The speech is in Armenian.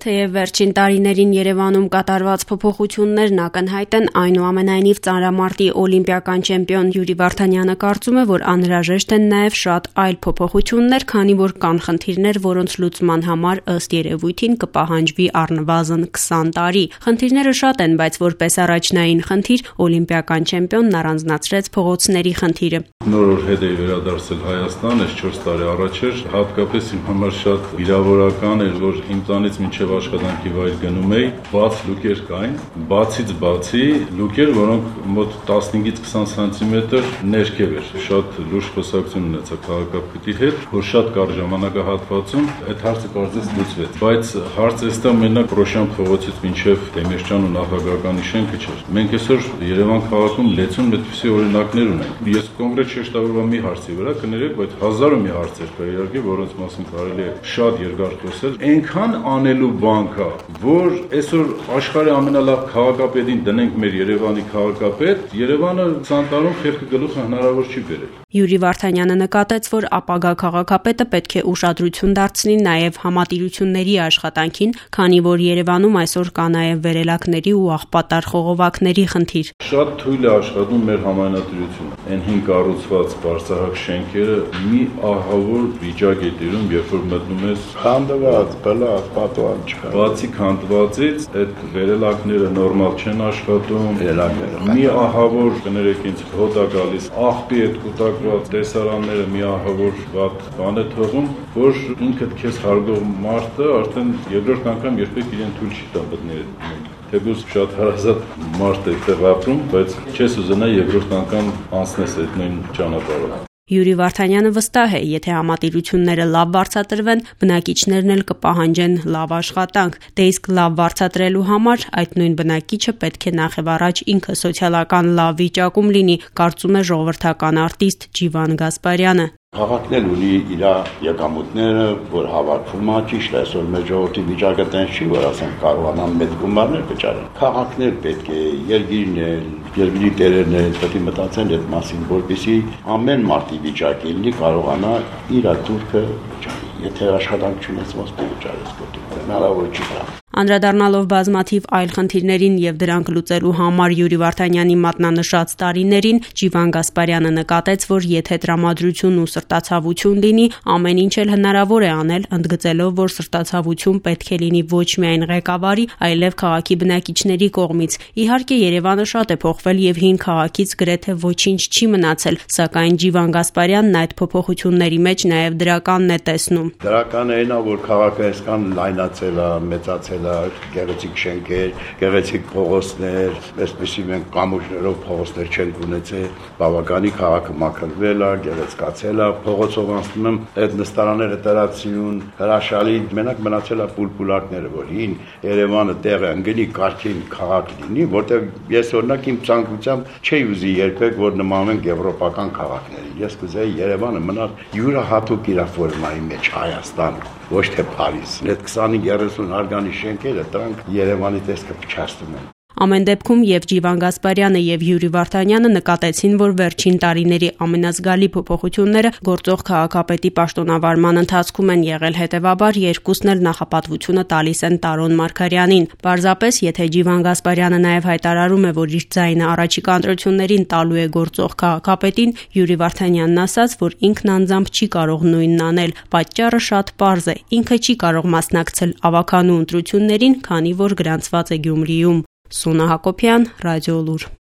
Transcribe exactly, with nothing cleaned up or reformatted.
Թեև վերջին տարիներին Երևանում կատարված փոփոխություններն ակնհայտ են, այնուամենայնիվ ծանրամարտի օլիմպիական չեմպիոն Յուրի Վարդանյանը կարծում է, որ անհրաժեշտ են նաև շատ այլ փոփոխություններ, քանի որ կան խնդիրներ, որոնց լուծման համար ըստ երևույթին կպահանջվի առնվազն քսան տարի։ Խնդիրները շատ են, բայց որպես առաջնային խնդիր օլիմպիական չեմպիոնն առանձնացրեց փողոցների խնդիրը։ Նոր հետ էի վերադարձել Հայաստան, այս չորս տարի առաջ էր, հատկապես իմ համար շատ վիրավորական էր, որ իմ տանից մինչև աշխատանքի վայր գնում էի, բաց լուկեր կային, բացից բացի լուկեր, որոնք մոտ տասնհինգից քսան սանտիմետր ներքև էր։ Շատ լուրջ խոսակցություն ունեցա քաղաքապետի հետ, որ շատ կարճ ժամանակահատվածում այդ հարցը կարծես լուծվեց։ Բայց հարցը այստեղ մենակ Պրոշյան փողոցից մինչև Դեմիրճան ու Նախագահականի շենքը չէր։ Մենք այսօր Երևան քաղաքում լեցուն այդպիսի օրինակներ ունենք։ Ես կոնկրետ շեշտավորում մի հարցի վրա կներեք, բայց հազարը մի հարցեր կա իհարկե, որոնց մասին կարելի է շատ երկար խոսել։ Այնքան անելու բան կա, որ այսօր աշխարհի ամենալավ քաղաքապետին դնենք մեր Երևանի քաղաքապետ, Երևանը քսան տարում խելքը գլուխը հնարավոր չի բերել։ Յուրի Վարդանյանը նկատեց, որ ապագա քաղաքապետը պետք է ուշադրություն դարձնի նաև համատիրությունների աշխատանքին, քանի որ Երևանում այսօր կա նաև վերելակների ու աղբատար խողովակների խնդիր։ Շատ թույլ է աշխատում մեր համայնատիրությունը։ Այն հին կառուցված բարձրահարկ շենքերը մի ահավոր վիճակ է տիրում, երբ որ մտնում ես քանդված, բլավ, պատուհան չկա։ Բացի քանդվածից այդ վերելակները նորմալ չեն աշխատում։ Վերելակները մի ահավոր կներեք ինձ հոտ է գալիս, աղբի այդ կուտակված տեսարանները մի ահավոր վատ բան է թողում, որ ինքդ քեզ հարգող մարդը արդեն երկրորդ անգամ երբեք իրեն թույլ չի տա մտնել։ Թեկուզ շատ հարազատ մարդ է այդտեղ ապրում, բայց չես ուզենա երկրորդ անգամ անցնես այդ նույն ճանապարհով։ Յուրի Վարդանյանը վստահ է, եթե համատիրությունները լավ վարձատրվեն, բնակիչներն էլ կպահանջեն լավ աշխատանք, դե իսկ լավ վարձատրելու համար այդ նույն բնակիչը պետք է նախևառաջ ինքը սոցիալական լավ վիճակում լինի, կարծում է ժողովրդական արտիստ Ջիվան Գասպարյանը։ Քաղաքն էլ ունի իր եկամուտները, որ հավաքվում է, ճիշտ է, այսօր մեր ժողովրդի վիճակը տենց չի, որ ասենք կարողանան մեծ գումարներ վճարել։ Քաղաքն էլ պետք է, երկիրն էլ, երկրի տերերն էլ պետք է մտածեն այդ մասին, որպեսզի ամեն մարդի վիճակը լինի կարողանա իր թուրքը վճարել։ Եթե աշխատանք չունես, ոնց կվճարես գոտի։ Հնարավոր չի դա։ Անդրադառնալով բազմաթիվ այլ խնդիրներին եւ դրանք լուծելու համար Յուրի Վարդանյանի մատնանշած տարիներին, Ջիվան Գասպարյանը նկատեց, որ եթե տրամադրություն ու սրտացավություն լինի, ամեն ինչ էլ հնարավոր է անել, ընդգծելով, որ սրտացավություն պետք է լինի ոչ միայն ղեկավարի, այլև քաղաքի բնակիչների կողմից։ Իհարկե Երևանը շատ է փոխվել եւ հին քաղաքից գրեթե ոչինչ չի մնացել, սակայն Ջիվան Գասպարյանն այդ փոփոխությունների մեջ նաեւ դրականն է տեսնում։ Դրականը այն է, որ քաղաքը այսքան լայնացել է, մեծացել է, գեղեցիկ շենքեր, գեղեցիկ փողոցներ, այսպեսի մենք կամուրջներով փողոցներ չենք ունեցել, բավականի քաղաքը մաքրվել է, գեղեցկացել է, փողոցով անցնում եմ, այդ նստարանները տրացիուն, հրաշալի, մենակ մնացել է պուլպուլակները, որ հին Երևանը տեղը ընկնի կարգին քաղաք լինի, որտեղ ես օրինակ իմ ցանկությամբ չի ուզի երբեք, որ նմանենք եվրոպական քաղաքների։ Ես կուզեի Երևանը մնար յուրահատուկ իր ֆորմայի մեջ Հայաստան, ոչ թե Փարիզ։ Այդ քսանհինգ երեսուն հարգանի շենքերը դրանք Երևանի տեսքը փչացնում են։ Ամեն դեպքում եւ Ջիվան Գասպարյանը եւ Յուրի Վարդանյանը նկատեցին, որ վերջին տարիների ամենազգալի փոփոխությունները գործող քաղաքապետի պաշտոնավարման ընթացքում են եղել, հետեւաբար երկուսն էլ նախապատվությունը տալիս են Տարոն Մարգարյանին։ Պարզապես, եթե Ջիվան Գասպարյանը նաեւ հայտարարում է, որ իր ձայնը առաջիկա ընտրություններին տալու է գործող քաղաքապետին, Յուրի Վարդանյանն ասաց, որ ինքն անձամբ չի կարող նույնն անել։ Պատճառը շատ պարզ է։ Ինքը չի կարող մասնակցել ավականու ընտրություններին, քանի որ գրանցված է Գյումրիում։ Սունա Հակոբյան, Ռադիոլուր։